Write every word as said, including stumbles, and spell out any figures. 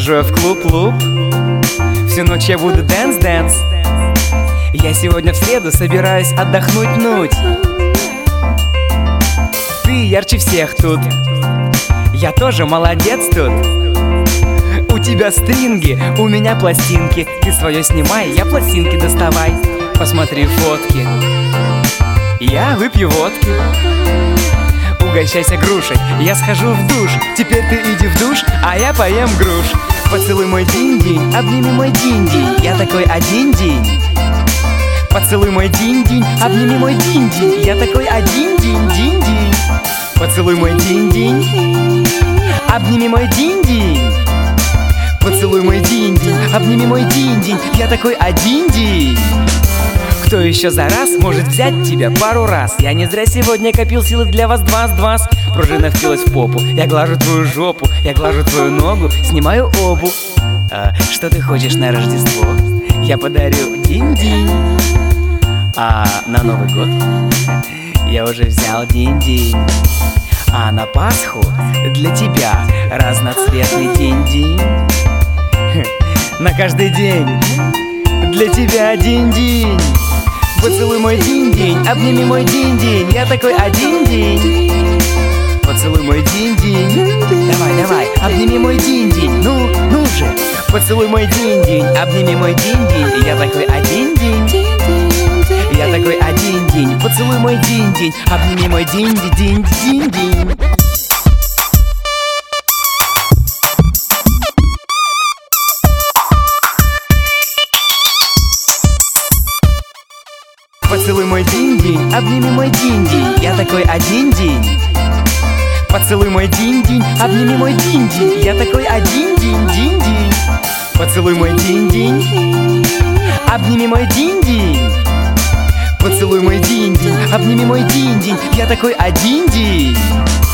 Прихожу я в клуб-луп, всю ночь я буду дэнс-дэнс. Я сегодня в среду собираюсь отдохнуть-нуть. Ты ярче всех тут, я тоже молодец тут. У тебя стринги, у меня пластинки. Ты свое снимай, я пластинки доставай. Посмотри фотки, я выпью водки. Угощайся грушей, я схожу в душ. Теперь ты иди в душ, а я поем груш. Поцелуй мой динь-динь, обними мой динь-динь. Я такой один-динь. Поцелуй мой динь-динь, обними мой динь-динь. Я такой один-динь-динь-динь. Поцелуй мой динь-динь, обними мой динь-динь. Поцелуй мой динь-динь, обними мой динь-динь. Я такой один-динь. Кто еще за раз может взять тебя пару раз? Я не зря сегодня копил силы для вас два-два. Пружина впилась в попу, я глажу твою жопу, я глажу твою ногу, снимаю обувь. А, что ты хочешь на Рождество? Я подарю динь-динь. А на Новый год я уже взял динь-динь. А на Пасху для тебя разноцветный динь-динь. На каждый день для тебя динь-динь. Поцелуй мой динь-динь, обними мой динь-динь. Я такой один-динь. Поцелуй мой динь-динь. Давай, давай, обними мой динь-динь. Ну, ну же. Поцелуй мой динь-динь, обними мой динь-динь. Я такой один-динь. Я такой один-динь. Поцелуй мой динь-динь, обними мой динь-динь-динь-динь. Поцелуй мой динь-динь, обними мой динь-динь. Я такой один-динь. Поцелуй мой динь-динь, обними мой динь-динь. Я такой один-динь-динь-динь. Поцелуй мой динь-динь, обними мой динь-динь. Поцелуй мой динь-динь, обними мой динь-динь. Я такой один-динь.